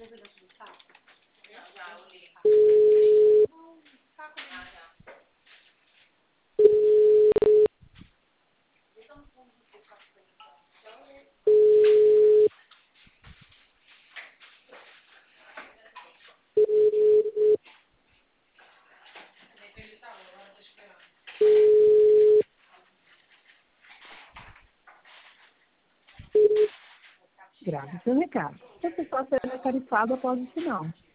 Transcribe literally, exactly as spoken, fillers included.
Grave seu recado. Se a pessoa será tarifada após o sinal.